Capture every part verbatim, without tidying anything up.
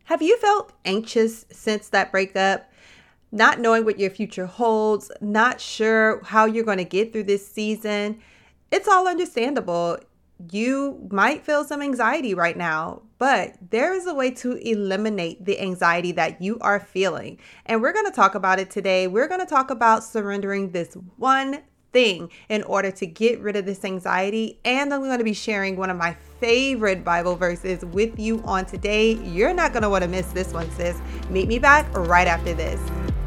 Have you felt anxious since that breakup? Not knowing what your future holds, not sure how you're going to get through this season? It's all understandable. You might feel some anxiety right now, but there is a way to eliminate the anxiety that you are feeling. And we're going to talk about it today. We're going to talk about surrendering this one thing in order to get rid of this anxiety. And I'm going to be sharing one of my favorite Bible verses with you on today. You're not going to want to miss this one, sis. Meet me back right after this.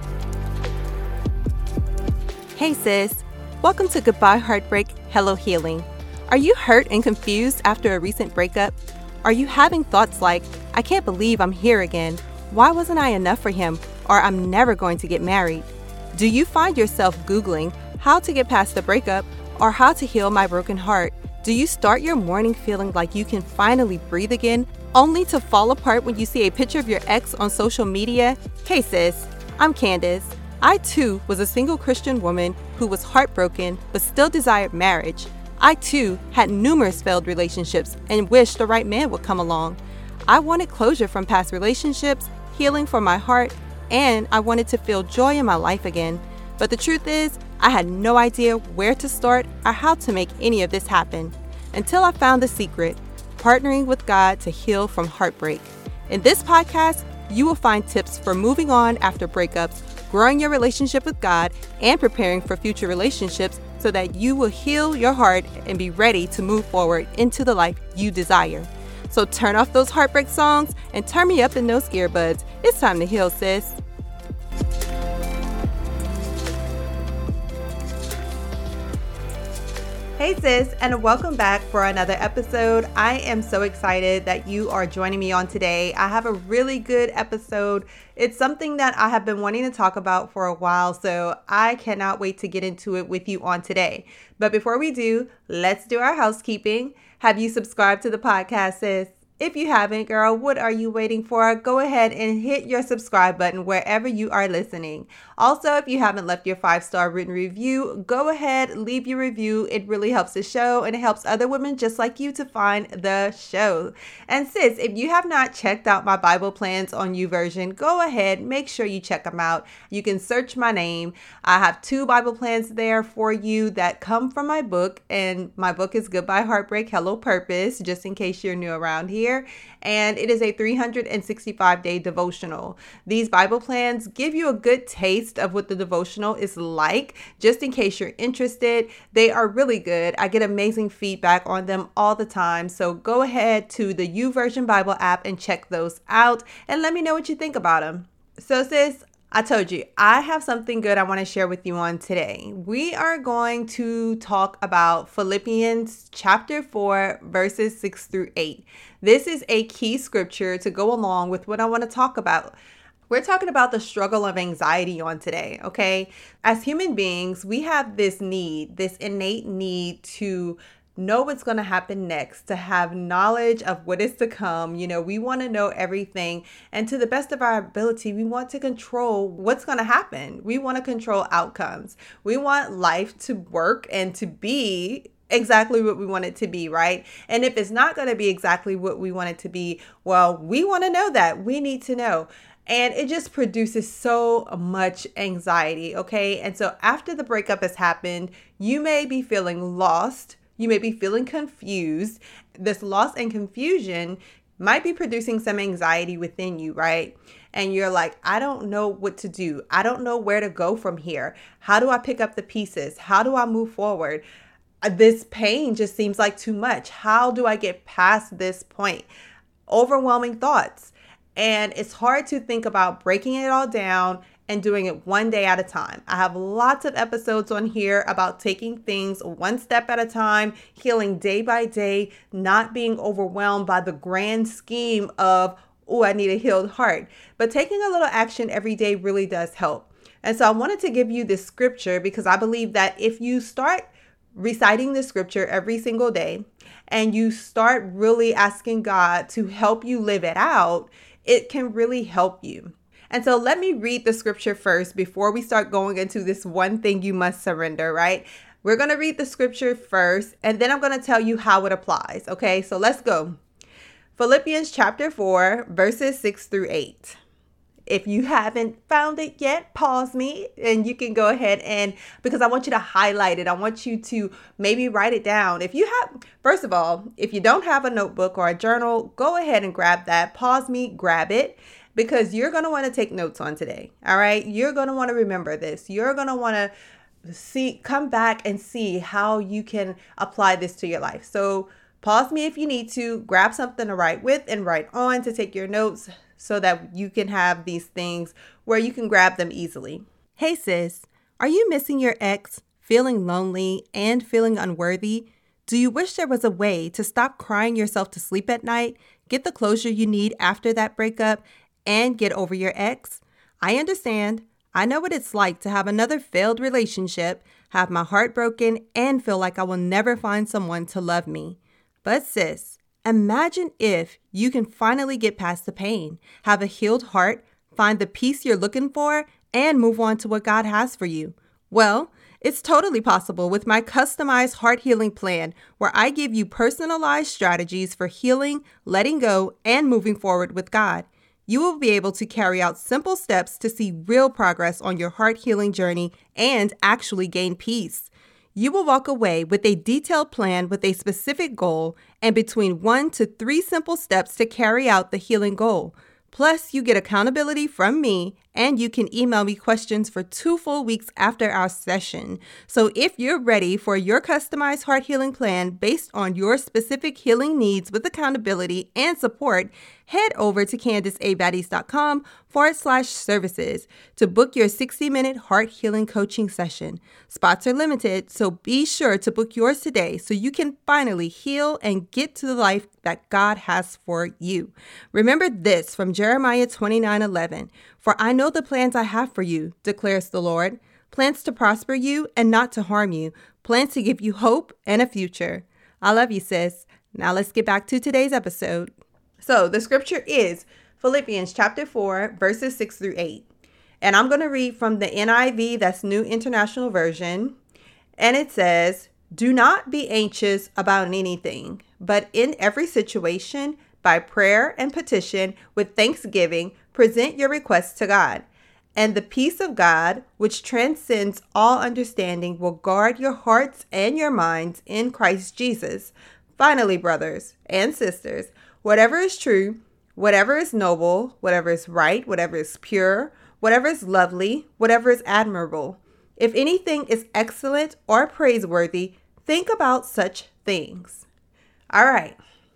Hey, sis. Welcome to Goodbye Heartbreak, Hello Healing. Are you hurt and confused after a recent breakup? Are you having thoughts like, I can't believe I'm here again. Why wasn't I enough for him? Or I'm never going to get married? Do you find yourself Googling how to get past the breakup or how to heal my broken heart? Do you start your morning feeling like you can finally breathe again, only to fall apart when you see a picture of your ex on social media? Hey sis, I'm Candace. I too was a single Christian woman who was heartbroken but still desired marriage. I too had numerous failed relationships and wished the right man would come along. I wanted closure from past relationships, healing for my heart, and I wanted to feel joy in my life again. But the truth is, I had no idea where to start or how to make any of this happen until I found the secret, partnering with God to heal from heartbreak. In this podcast, you will find tips for moving on after breakups, growing your relationship with God, and preparing for future relationships so that you will heal your heart and be ready to move forward into the life you desire. So turn off those heartbreak songs and turn me up in those earbuds. It's time to heal, sis. Hey sis, and welcome back for another episode. I am so excited that you are joining me on today. I have a really good episode. It's something that I have been wanting to talk about for a while, so I cannot wait to get into it with you on today. But before we do, let's do our housekeeping. Have you subscribed to the podcast, sis? If you haven't, girl, what are you waiting for? Go ahead and hit your subscribe button wherever you are listening. Also, if you haven't left your five-star written review, go ahead, leave your review. It really helps the show and it helps other women just like you to find the show. And sis, if you have not checked out my Bible plans on YouVersion, go ahead, make sure you check them out. You can search my name. I have two Bible plans there for you that come from my book, and my book is Goodbye Heartbreak, Hello Purpose, just in case you're new around here. And it is a three hundred sixty-five day devotional. These Bible plans give you a good taste of what the devotional is like, just in case you're interested. They are really good. I get amazing feedback on them all the time. So go ahead to the YouVersion Bible app and check those out and let me know what you think about them. So sis, I told you, I have something good I want to share with you on today. We are going to talk about Philippians chapter four, verses six through eight. This is a key scripture to go along with what I want to talk about. We're talking about the struggle of anxiety on today, okay? As human beings, we have this need, this innate need to know what's going to happen next, to have knowledge of what is to come. You know, we want to know everything. And to the best of our ability, we want to control what's going to happen. We want to control outcomes. We want life to work and to be exactly what we want it to be, right? And if it's not going to be exactly what we want it to be, well, we want to know that. We need to know. And it just produces so much anxiety, okay? And so after the breakup has happened, you may be feeling lost. You may be feeling confused. This loss and confusion might be producing some anxiety within you, right? And you're like, I don't know what to do. I don't know where to go from here. How do I pick up the pieces? How do I move forward? This pain just seems like too much. How do I get past this point? Overwhelming thoughts. And it's hard to think about breaking it all down and doing it one day at a time. I have lots of episodes on here about taking things one step at a time, healing day by day, not being overwhelmed by the grand scheme of, oh, I need a healed heart. But taking a little action every day really does help. And so I wanted to give you this scripture because I believe that if you start reciting the scripture every single day and you start really asking God to help you live it out, it can really help you. And so let me read the scripture first before we start going into this one thing you must surrender, right? We're going to read the scripture first, and then I'm going to tell you how it applies. Okay, so let's go. Philippians chapter four, verses six through eight. If you haven't found it yet, pause me and you can go ahead and, because I want you to highlight it. I want you to maybe write it down. If you have, first of all, if you don't have a notebook or a journal, go ahead and grab that. Pause me, grab it, because you're going to want to take notes on today. All right. You're going to want to remember this. You're going to want to see, come back and see how you can apply this to your life. So pause me if you need to, grab something to write with and write on to take your notes, so that you can have these things where you can grab them easily. Hey sis, are you missing your ex, feeling lonely, and feeling unworthy? Do you wish there was a way to stop crying yourself to sleep at night, get the closure you need after that breakup, and get over your ex? I understand. I know what it's like to have another failed relationship, have my heart broken, and feel like I will never find someone to love me. But sis, imagine if you can finally get past the pain, have a healed heart, find the peace you're looking for, and move on to what God has for you. Well, it's totally possible with my customized heart healing plan, where I give you personalized strategies for healing, letting go, and moving forward with God. You will be able to carry out simple steps to see real progress on your heart healing journey and actually gain peace. You will walk away with a detailed plan with a specific goal and between one to three simple steps to carry out the healing goal. Plus, you get accountability from me, and you can email me questions for two full weeks after our session. So if you're ready for your customized heart healing plan based on your specific healing needs with accountability and support, head over to CandiceABaddies.com forward slash services to book your sixty minute heart healing coaching session. Spots are limited, so be sure to book yours today so you can finally heal and get to the life that God has for you. Remember this from Jeremiah twenty-nine eleven. For I know the plans I have for you, declares the Lord, plans to prosper you and not to harm you, plans to give you hope and a future. I love you, sis. Now let's get back to today's episode. So the scripture is Philippians chapter four, verses six through eight. And I'm going to read from the N I V, that's New International Version. And it says, do not be anxious about anything, but in every situation, by prayer and petition, with thanksgiving, present your requests to God. And the peace of God, which transcends all understanding, will guard your hearts and your minds in Christ Jesus. Finally, brothers and sisters, whatever is true, whatever is noble, whatever is right, whatever is pure, whatever is lovely, whatever is admirable, if anything is excellent or praiseworthy, think about such things. All right.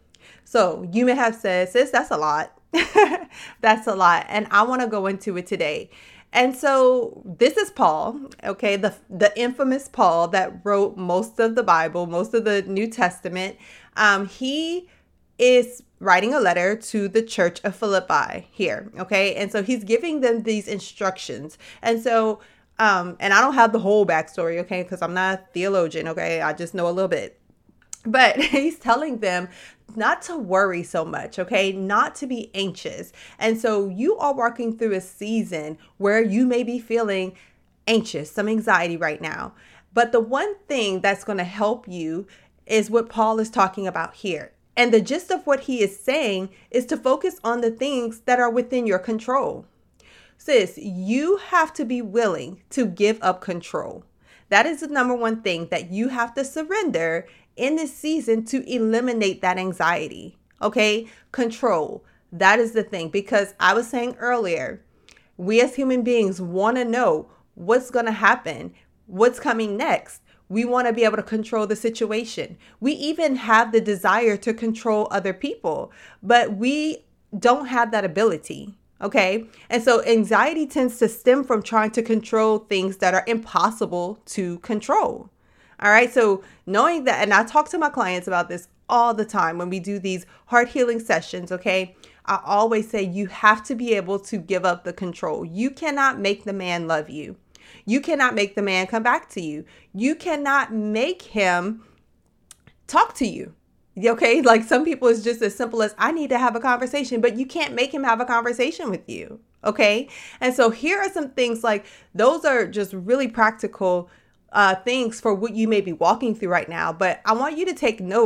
So you may have said, sis, that's a lot. That's a lot. And I want to go into it today. And so this is Paul, okay, the, the infamous Paul that wrote most of the Bible, most of the New Testament. Um, he is writing a letter to the church of Philippi here, okay? And so he's giving them these instructions. And so, um, and I don't have the whole backstory, okay, because I'm not a theologian, okay? I just know a little bit. But he's telling them not to worry so much, okay? Not to be anxious. And so you are walking through a season where you may be feeling anxious, some anxiety right now. But the one thing that's going to help you is what Paul is talking about here. And the gist of what he is saying is to focus on the things that are within your control. Sis, you have to be willing to give up control. That is the number one thing that you have to surrender in this season to eliminate that anxiety. Okay? Control. That is the thing. Because I was saying earlier, we as human beings want to know what's going to happen, what's coming next. We want to be able to control the situation. We even have the desire to control other people, but we don't have that ability. Okay. And so anxiety tends to stem from trying to control things that are impossible to control. All right. So knowing that, and I talk to my clients about this all the time when we do these heart healing sessions. Okay. I always say you have to be able to give up the control. You cannot make the man love you. You cannot make the man come back to you. You cannot make him talk to you. Okay. Like some people, it's just as simple as I need to have a conversation, but you can't make him have a conversation with you. Okay. And so here are some things, like those are just really practical uh, things for what you may be walking through right now. But I want you to take note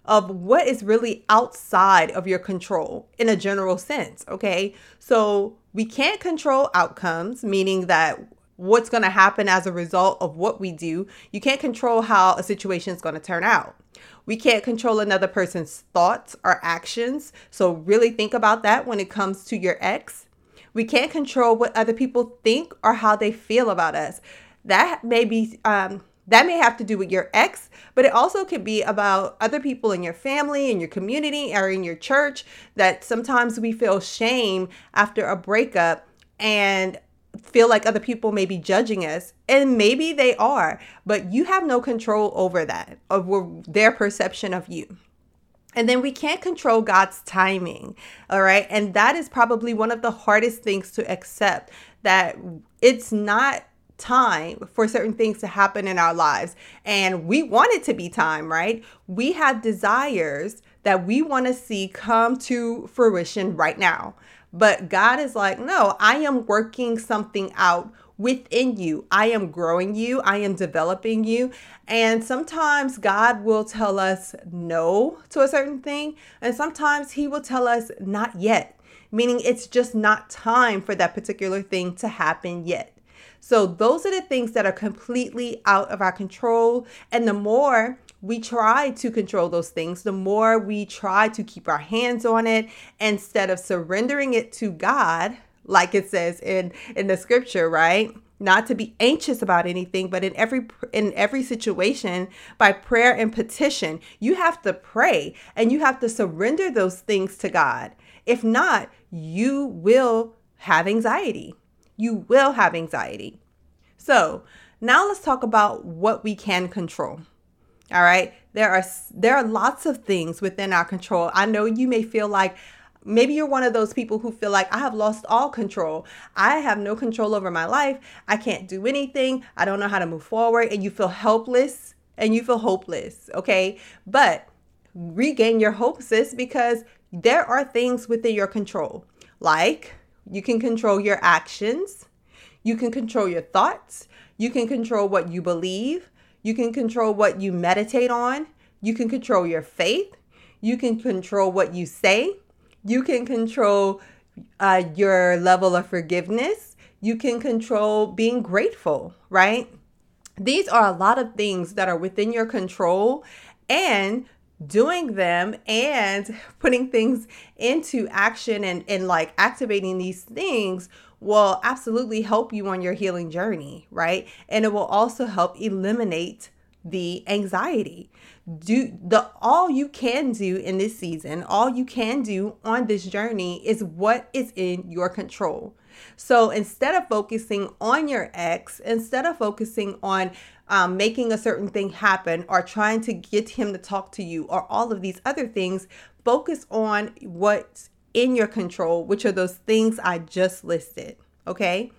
of what is really outside of your control in a general sense. Okay. So we can't control outcomes, meaning that what's going to happen as a result of what we do. You can't control how a situation is going to turn out. We can't control another person's thoughts or actions. So really think about that when it comes to your ex. We can't control what other people think or how they feel about us. That may be, um, that may have to do with your ex, but it also could be about other people in your family, in your community, or in your church, that sometimes we feel shame after a breakup and feel like other people may be judging us, and maybe they are, but you have no control over that, over their perception of you. And then we can't control God's timing. All right. And that is probably one of the hardest things to accept, that it's not time for certain things to happen in our lives. And we want it to be time, right? We have desires that we want to see come to fruition right now. But God is like, no, I am working something out within you. I am growing you. I am developing you. And sometimes God will tell us no to a certain thing. And sometimes he will tell us not yet, meaning it's just not time for that particular thing to happen yet. So those are the things that are completely out of our control. And the more we try to control those things, the more we try to keep our hands on it instead of surrendering it to God, like it says in, in the scripture, right? Not to be anxious about anything, but in every in every situation, by prayer and petition, you have to pray and you have to surrender those things to God. If not, you will have anxiety. You will have anxiety. So now let's talk about what we can control. All right. There are there are lots of things within our control. I know you may feel like maybe you're one of those people who feel like I have lost all control. I have no control over my life. I can't do anything. I don't know how to move forward. And you feel helpless and you feel hopeless. Okay. But regain your hope, sis, because there are things within your control. Like you can control your actions. You can control your thoughts. You can control what you believe. You can control what you meditate on. You can control your faith. You can control what you say. You can control uh, your level of forgiveness. You can control being grateful, right? These are a lot of things that are within your control, and doing them and putting things into action and, and like activating these things will absolutely help you on your healing journey, right? And it will also help eliminate the anxiety. Do the all you can do in this season, all you can do on this journey is what is in your control. So instead of focusing on your ex, instead of focusing on um, making a certain thing happen or trying to get him to talk to you or all of these other things, focus on what's in your control, which are those things I just listed. Okay.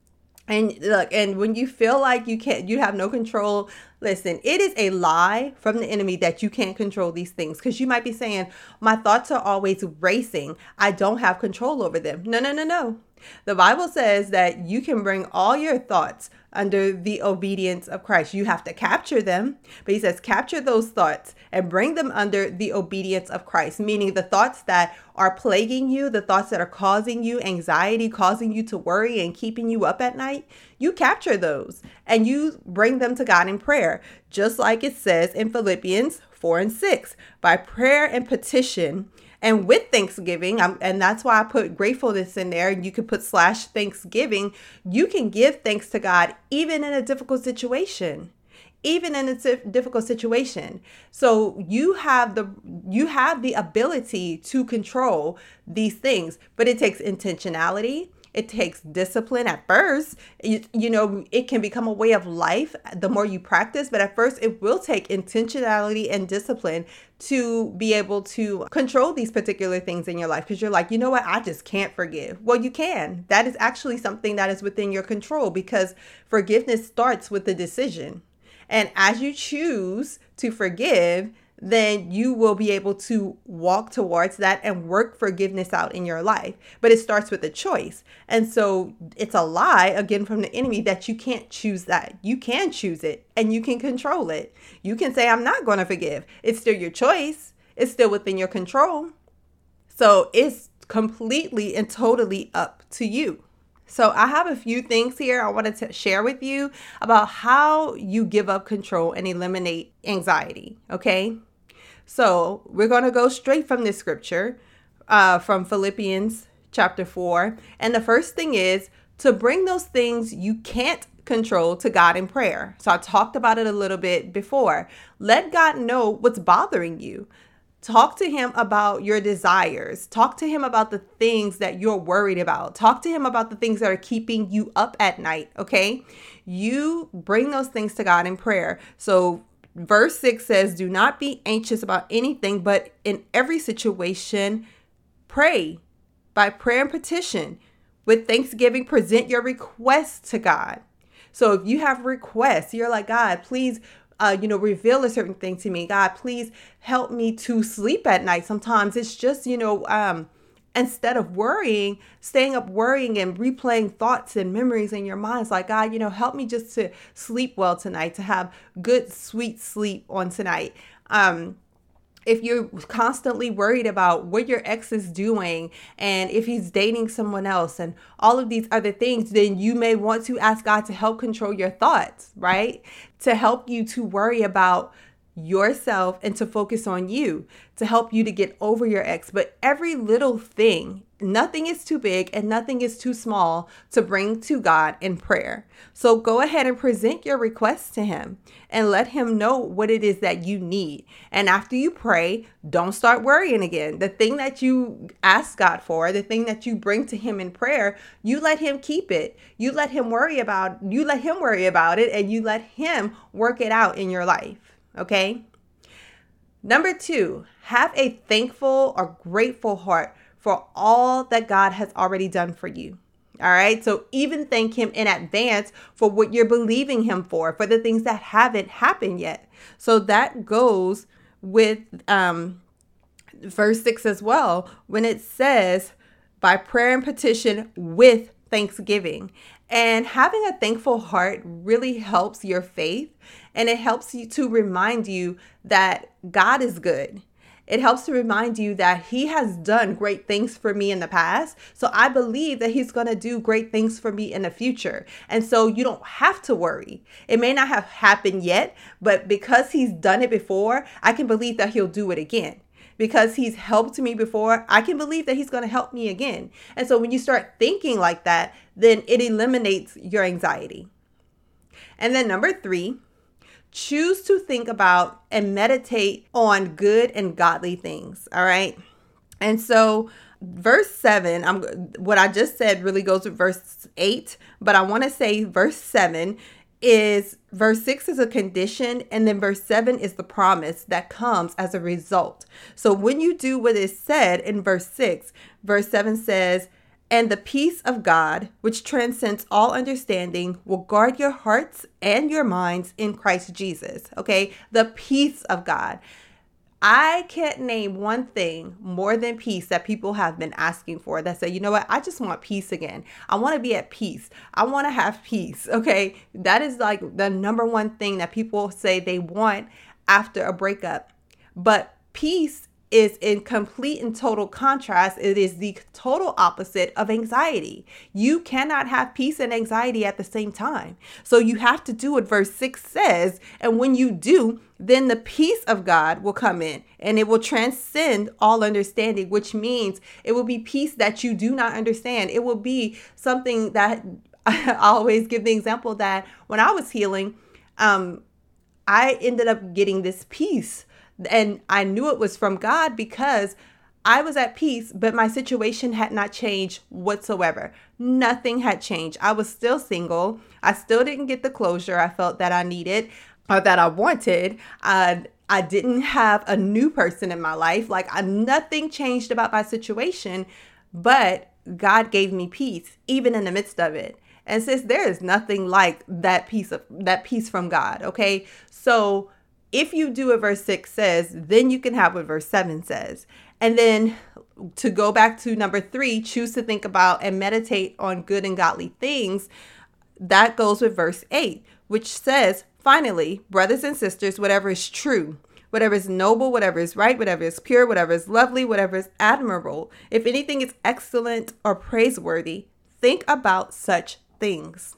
And look, and when you feel like you can't, you have no control, listen, it is a lie from the enemy that you can't control these things. Because you might be saying, my thoughts are always racing. I don't have control over them. No, no, no, no. The Bible says that you can bring all your thoughts under the obedience of Christ. You have to capture them, but he says capture those thoughts and bring them under the obedience of Christ, meaning the thoughts that are plaguing you, the thoughts that are causing you anxiety, causing you to worry and keeping you up at night. You capture those and you bring them to God in prayer, just like it says in Philippians four and six, by prayer and petition and with thanksgiving. Um, and that's why I put gratefulness in there. You could put slash Thanksgiving. You can give thanks to God even in a difficult situation. Even in a difficult situation. So you have the you have the ability to control these things, but it takes intentionality. It takes discipline at first. You, you know, it can become a way of life the more you practice, but at first it will take intentionality and discipline to be able to control these particular things in your life. Because you're like, you know what, I just can't forgive. Well, you can. That is actually something that is within your control, because forgiveness starts with the decision. And as you choose to forgive, then you will be able to walk towards that and work forgiveness out in your life. But it starts with a choice. And so it's a lie, again, from the enemy that you can't choose that. You can choose it and you can control it. You can say, I'm not going to forgive. It's still your choice. it's still within your control. So it's completely and totally up to you. So I have a few things here I wanted to share with you about how you give up control and eliminate anxiety. Okay. So we're going to go straight from this scripture uh, from Philippians chapter four. And the first thing is to bring those things you can't control to God in prayer. So I talked about it a little bit before. Let God know what's bothering you. Talk to him about your desires. Talk to him about the things that you're worried about. Talk to him about the things that are keeping you up at night, okay? You bring those things to God in prayer. So verse six says, do not be anxious about anything, but in every situation, pray. By prayer and petition, with thanksgiving, present your requests to God. So if you have requests, you're like, God, please Uh, you know, reveal a certain thing to me. God, please help me to sleep at night. Sometimes it's just, you know, um, instead of worrying, staying up worrying and replaying thoughts and memories in your mind. It's like, God, you know, help me just to sleep well tonight, to have good, sweet sleep on tonight. Um, If you're constantly worried about what your ex is doing and if he's dating someone else and all of these other things, then you may want to ask God to help control your thoughts, right? To help you to worry about yourself and to focus on you, to help you to get over your ex. But every little thing, nothing is too big and nothing is too small to bring to God in prayer. So go ahead and present your requests to him and let him know what it is that you need. And after you pray, don't start worrying again. The thing that you ask God for, the thing that you bring to him in prayer, you let him keep it. You let him worry about, you let him worry about it, and you let him work it out in your life. Okay. Number two, have a thankful or grateful heart for all that God has already done for you. All right. So even thank him in advance for what you're believing him for, for the things that haven't happened yet. So that goes with um, verse six as well, when it says by prayer and petition with thanksgiving. And having a thankful heart really helps your faith, and it helps you to remind you that God is good. It helps to remind you that he has done great things for me in the past. So I believe that he's going to do great things for me in the future. And so you don't have to worry. It may not have happened yet, but because he's done it before, I can believe that he'll do it again. Because he's helped me before, I can believe that he's going to help me again. And so when you start thinking like that, then it eliminates your anxiety. And then number three, choose to think about and meditate on good and godly things. All right. And so verse seven, I'm what I just said really goes with verse eight, but I want to say verse seven is verse six is a condition, and then verse seven is the promise that comes as a result. So when you do what is said in verse six, verse seven says, and the peace of God, which transcends all understanding, will guard your hearts and your minds in Christ Jesus. Okay, the peace of God. I can't name one thing more than peace that people have been asking for, that say, you know what, I just want peace again. I want to be at peace. I want to have peace. Okay. That is like the number one thing that people say they want after a breakup. But peace is in complete and total contrast. It is the total opposite of anxiety. You cannot have peace and anxiety at the same time. So you have to do what verse six says. And when you do, then the peace of God will come in and it will transcend all understanding, which means it will be peace that you do not understand. It will be something that I always give the example that when I was healing, um, I ended up getting this peace. And I knew it was from God because I was at peace, but my situation had not changed whatsoever. Nothing had changed. I was still single. I still didn't get the closure I felt that I needed or that I wanted. Uh, I didn't have a new person in my life. Like I, nothing changed about my situation, but God gave me peace even in the midst of it. And since there is nothing like that peace of that peace from God. Okay. So if you do what verse six says, then you can have what verse seven says. And then to go back to number three, choose to think about and meditate on good and godly things. That goes with verse eight, which says, finally, brothers and sisters, whatever is true, whatever is noble, whatever is right, whatever is pure, whatever is lovely, whatever is admirable, if anything is excellent or praiseworthy, think about such things.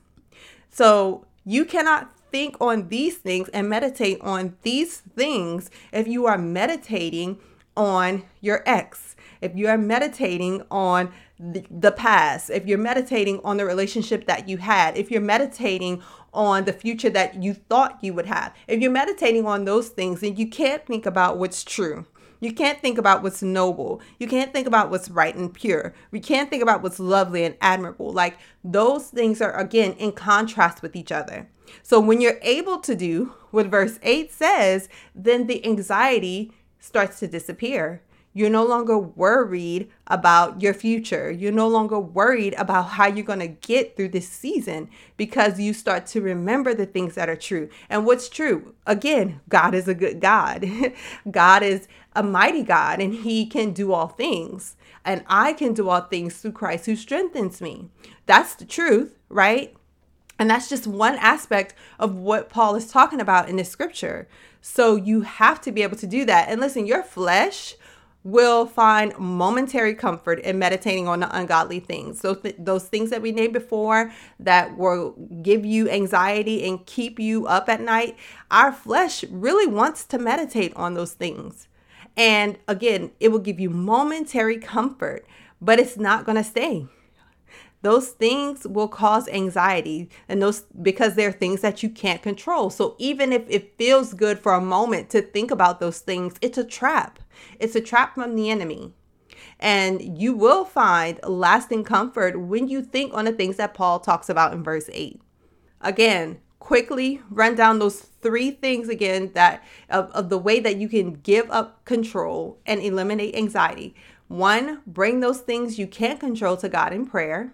So you cannot think on these things and meditate on these things if you are meditating on your ex, if you are meditating on the, the past, if you're meditating on the relationship that you had, if you're meditating on the future that you thought you would have, if you're meditating on those things, then you can't think about what's true. You can't think about what's noble. You can't think about what's right and pure. You can't think about what's lovely and admirable. Like, those things are, again, in contrast with each other. So when you're able to do what verse eight says, then the anxiety starts to disappear. You're no longer worried about your future. You're no longer worried about how you're going to get through this season, because you start to remember the things that are true. And what's true? Again, God is a good God. God is a mighty God, and he can do all things. And I can do all things through Christ who strengthens me. That's the truth, right? And that's just one aspect of what Paul is talking about in this scripture. So you have to be able to do that. And listen, your flesh will find momentary comfort in meditating on the ungodly things. So th- those things that we named before that will give you anxiety and keep you up at night, our flesh really wants to meditate on those things. And again, it will give you momentary comfort, but it's not going to stay. Those things will cause anxiety, and those because they're things that you can't control. So even if it feels good for a moment to think about those things, it's a trap. It's a trap from the enemy. And you will find lasting comfort when you think on the things that Paul talks about in verse eight. Again, quickly run down those three things again that of, of the way that you can give up control and eliminate anxiety. One, bring those things you can't control to God in prayer.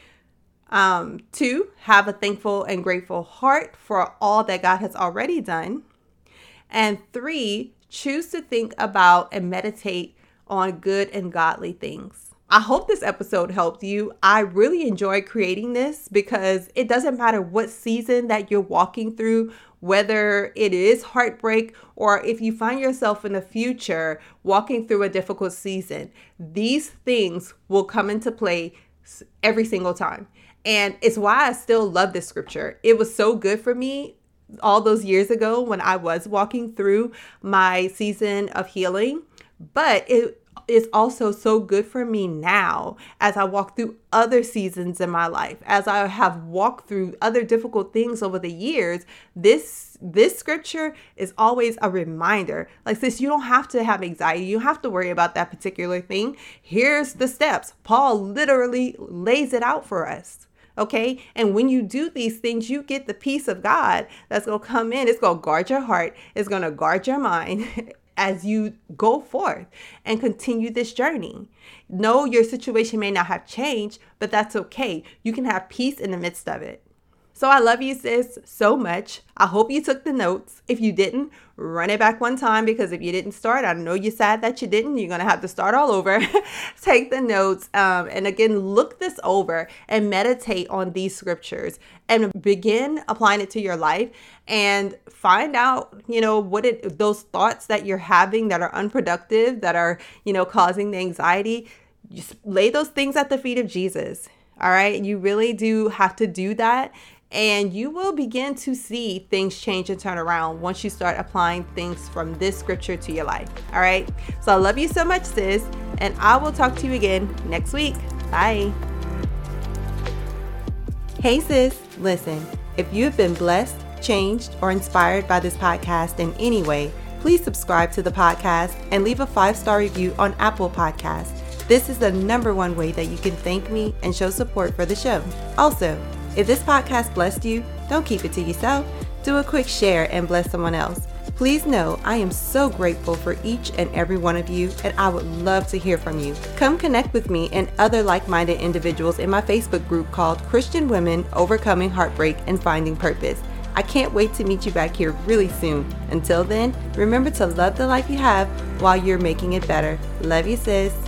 Um, two, have a thankful and grateful heart for all that God has already done. And three, choose to think about and meditate on good and godly things. I hope this episode helped you. I really enjoyed creating this because it doesn't matter what season that you're walking through, whether it is heartbreak or if you find yourself in the future walking through a difficult season, these things will come into play every single time. And it's why I still love this scripture. It was so good for me all those years ago when I was walking through my season of healing, but it is also so good for me now as I walk through other seasons in my life, as I have walked through other difficult things over the years. This this scripture is always a reminder. Like, sis, you don't have to have anxiety. You don't have to worry about that particular thing. Here's the steps. Paul literally lays it out for us. Okay. And when you do these things, you get the peace of God that's going to come in. It's going to guard your heart. It's going to guard your mind as you go forth and continue this journey. No, your situation may not have changed, but that's okay. You can have peace in the midst of it. So I love you, sis, so much. I hope you took the notes. If you didn't, run it back one time, because if you didn't start, I know you're sad that you didn't. You're going to have to start all over. Take the notes. Um, and again, look this over and meditate on these scriptures and begin applying it to your life and find out, you know, what it, those thoughts that you're having that are unproductive, that are, you know, causing the anxiety. Just lay those things at the feet of Jesus. All right. You really do have to do that. And you will begin to see things change and turn around once you start applying things from this scripture to your life. All right. So I love you so much, sis. And I will talk to you again next week. Bye. Hey, sis. Listen, if you have been blessed, changed, or inspired by this podcast in any way, please subscribe to the podcast and leave a five-star review on Apple Podcasts. This is the number one way that you can thank me and show support for the show. Also, if this podcast blessed you, don't keep it to yourself. Do a quick share and bless someone else. Please know I am so grateful for each and every one of you, and I would love to hear from you. Come connect with me and other like-minded individuals in my Facebook group called Christian Women Overcoming Heartbreak and Finding Purpose. I can't wait to meet you back here really soon. Until then, remember to love the life you have while you're making it better. Love you, sis.